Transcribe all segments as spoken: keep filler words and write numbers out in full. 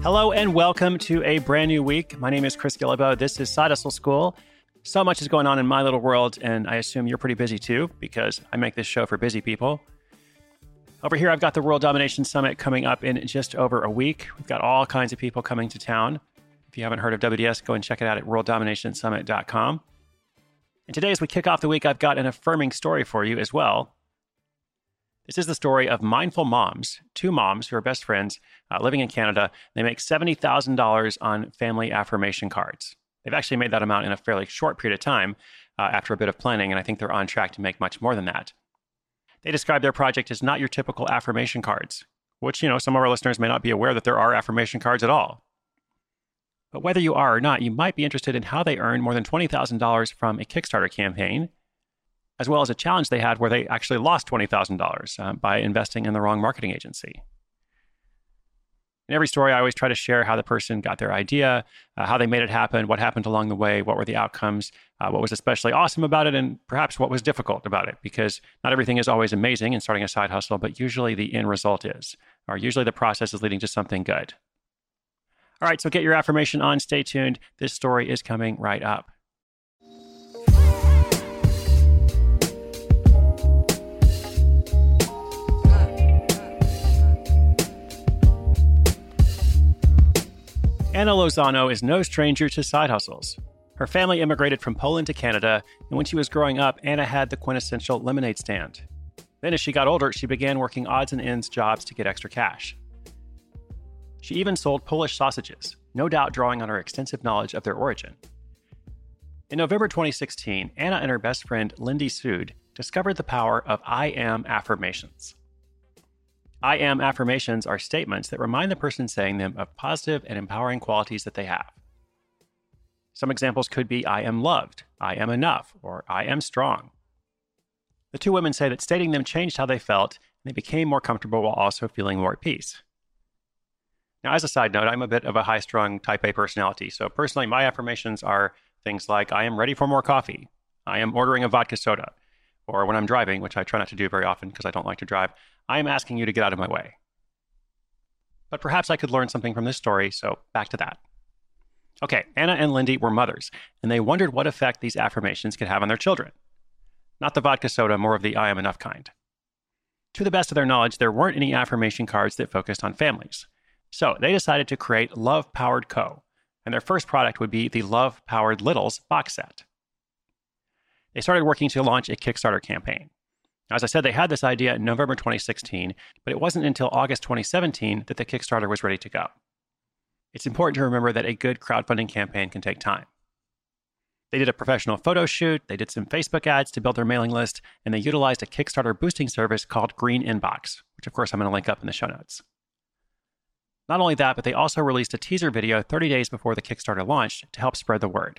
Hello and welcome to a brand new week. My name is Chris Guillebeau. This is Side Hustle School. So much is going on in my little world, and I assume you're pretty busy too, because I make this show for busy people. Over here, I've got the World Domination Summit coming up in just over a week. We've got all kinds of people coming to town. If you haven't heard of W D S, go and check it out at world domination summit dot com. And today, as we kick off the week, I've got an affirming story for you as well. This is the story of mindful moms, two moms who are best friends uh, living in Canada. They make seventy thousand dollars on family affirmation cards. They've actually made that amount in a fairly short period of time uh, after a bit of planning, and I think they're on track to make much more than that. They describe their project as not your typical affirmation cards, which, you know, some of our listeners may not be aware that there are affirmation cards at all. But whether you are or not, you might be interested in how they earned more than twenty thousand dollars from a Kickstarter campaign, as well as a challenge they had where they actually lost twenty thousand dollars uh, by investing in the wrong marketing agency. In every story, I always try to share how the person got their idea, uh, how they made it happen, what happened along the way, what were the outcomes, uh, what was especially awesome about it, and perhaps what was difficult about it, because not everything is always amazing in starting a side hustle, but usually the end result is, or usually the process is leading to something good. All right, so get your affirmation on. Stay tuned. This story is coming right up. Anna Lozano is no stranger to side hustles. Her family immigrated from Poland to Canada, and when she was growing up, Anna had the quintessential lemonade stand. Then as she got older, she began working odds and ends jobs to get extra cash. She even sold Polish sausages, no doubt drawing on her extensive knowledge of their origin. In November twenty sixteen, Anna and her best friend, Lindy Sood, discovered the power of I am affirmations. I am affirmations are statements that remind the person saying them of positive and empowering qualities that they have. Some examples could be I am loved, I am enough, or I am strong. The two women say that stating them changed how they felt, and they became more comfortable while also feeling more at peace. Now, as a side note, I'm a bit of a high-strung type A personality, so personally, my affirmations are things like I am ready for more coffee, I am ordering a vodka soda, or when I'm driving, which I try not to do very often because I don't like to drive, I am asking you to get out of my way. But perhaps I could learn something from this story, so back to that. Okay, Anna and Lindy were mothers, and they wondered what effect these affirmations could have on their children. Not the vodka soda, more of the I am enough kind. To the best of their knowledge, there weren't any affirmation cards that focused on families. So they decided to create Love Powered Co., and their first product would be the Love Powered Littles box set. They started working to launch a Kickstarter campaign. As I said, they had this idea in November twenty sixteen, but it wasn't until August twenty seventeen that the Kickstarter was ready to go. It's important to remember that a good crowdfunding campaign can take time. They did a professional photo shoot, they did some Facebook ads to build their mailing list, and they utilized a Kickstarter boosting service called Green Inbox, which of course I'm going to link up in the show notes. Not only that, but they also released a teaser video thirty days before the Kickstarter launched to help spread the word.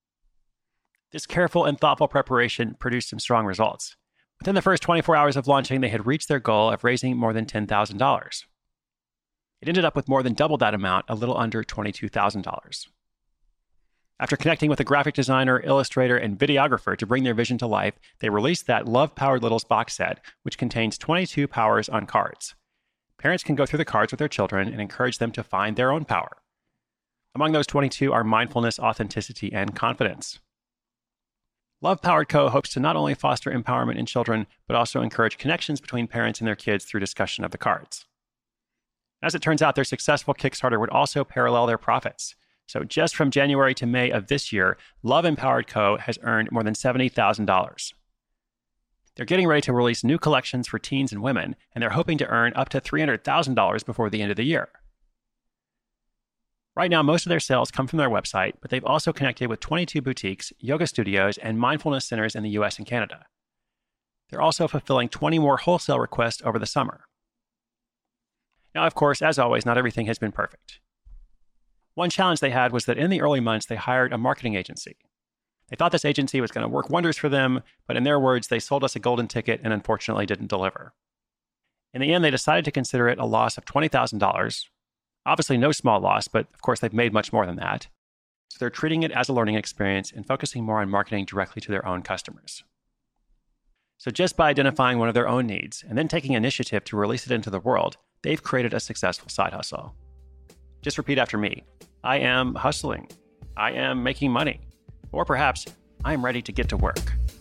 This careful and thoughtful preparation produced some strong results. Within the first twenty-four hours of launching, they had reached their goal of raising more than ten thousand dollars. It ended up with more than double that amount, a little under twenty-two thousand dollars. After connecting with a graphic designer, illustrator, and videographer to bring their vision to life, they released that Love Powered Littles box set, which contains twenty-two powers on cards. Parents can go through the cards with their children and encourage them to find their own power. Among those twenty-two are mindfulness, authenticity, and confidence. Love Powered Co. hopes to not only foster empowerment in children, but also encourage connections between parents and their kids through discussion of the cards. As it turns out, their successful Kickstarter would also parallel their profits. So just from January to May of this year, Love Empowered Co. has earned more than seventy thousand dollars. They're getting ready to release new collections for teens and women, and they're hoping to earn up to three hundred thousand dollars before the end of the year. Right now, most of their sales come from their website, but they've also connected with twenty-two boutiques, yoga studios, and mindfulness centers in the U S and Canada. They're also fulfilling twenty more wholesale requests over the summer. Now, of course, as always, not everything has been perfect. One challenge they had was that in the early months, they hired a marketing agency. They thought this agency was going to work wonders for them, but in their words, they sold us a golden ticket and unfortunately didn't deliver. In the end, they decided to consider it a loss of twenty thousand dollars. Obviously no small loss, but of course they've made much more than that. So they're treating it as a learning experience and focusing more on marketing directly to their own customers. So just by identifying one of their own needs and then taking initiative to release it into the world, they've created a successful side hustle. Just repeat after me. I am hustling. I am making money. Or perhaps, I am ready to get to work.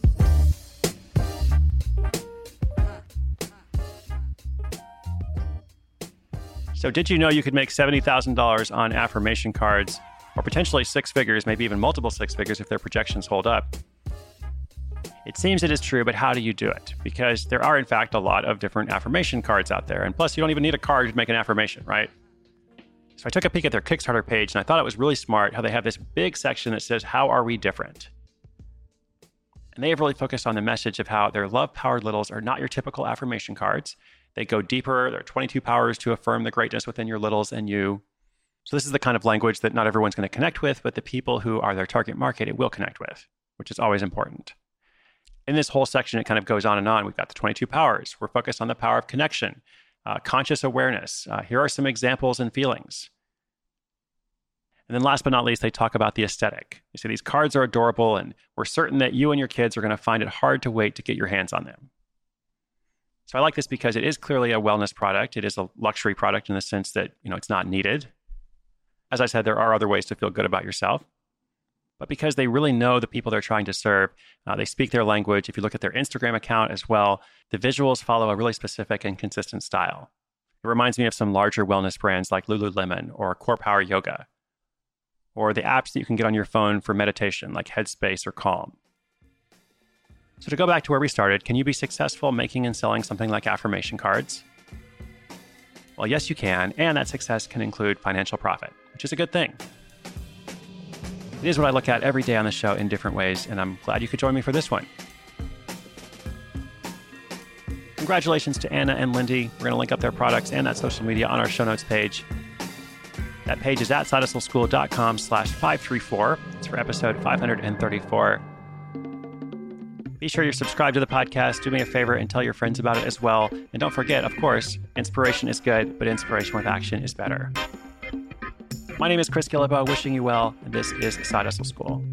So did you know you could make seventy thousand dollars on affirmation cards, or potentially six figures, maybe even multiple six figures if their projections hold up? It seems it is true, but how do you do it? Because there are, in fact, a lot of different affirmation cards out there. And plus, you don't even need a card to make an affirmation, right? So I took a peek at their Kickstarter page, and I thought it was really smart how they have this big section that says, how are we different? And they have really focused on the message of how their love-powered littles are not your typical affirmation cards. They go deeper. There are twenty-two powers to affirm the greatness within your littles and you. So this is the kind of language that not everyone's going to connect with, but the people who are their target market, it will connect with, which is always important. In this whole section, it kind of goes on and on. We've got the twenty-two powers. We're focused on the power of connection, uh, conscious awareness. Uh, here are some examples and feelings. And then last but not least, they talk about the aesthetic. You see, these cards are adorable, and we're certain that you and your kids are going to find it hard to wait to get your hands on them. So I like this because it is clearly a wellness product. It is a luxury product in the sense that, you know, it's not needed. As I said, there are other ways to feel good about yourself. But because they really know the people they're trying to serve, uh, they speak their language. If you look at their Instagram account as well, the visuals follow a really specific and consistent style. It reminds me of some larger wellness brands like Lululemon or Core Power Yoga, or the apps that you can get on your phone for meditation like Headspace or Calm. So to go back to where we started, can you be successful making and selling something like affirmation cards? Well, yes, you can, and that success can include financial profit, which is a good thing. It is what I look at every day on the show in different ways, and I'm glad you could join me for this one. Congratulations to Anna and Lindy. We're going to link up their products and that social media on our show notes page. That page is at sidehustleschool.com slash 534. It's for episode five thirty-four. Be sure you're subscribed to the podcast. Do me a favor and tell your friends about it as well. And don't forget, of course, inspiration is good, but inspiration with action is better. My name is Chris Guillebeau, wishing you well, and this is Side Hustle School.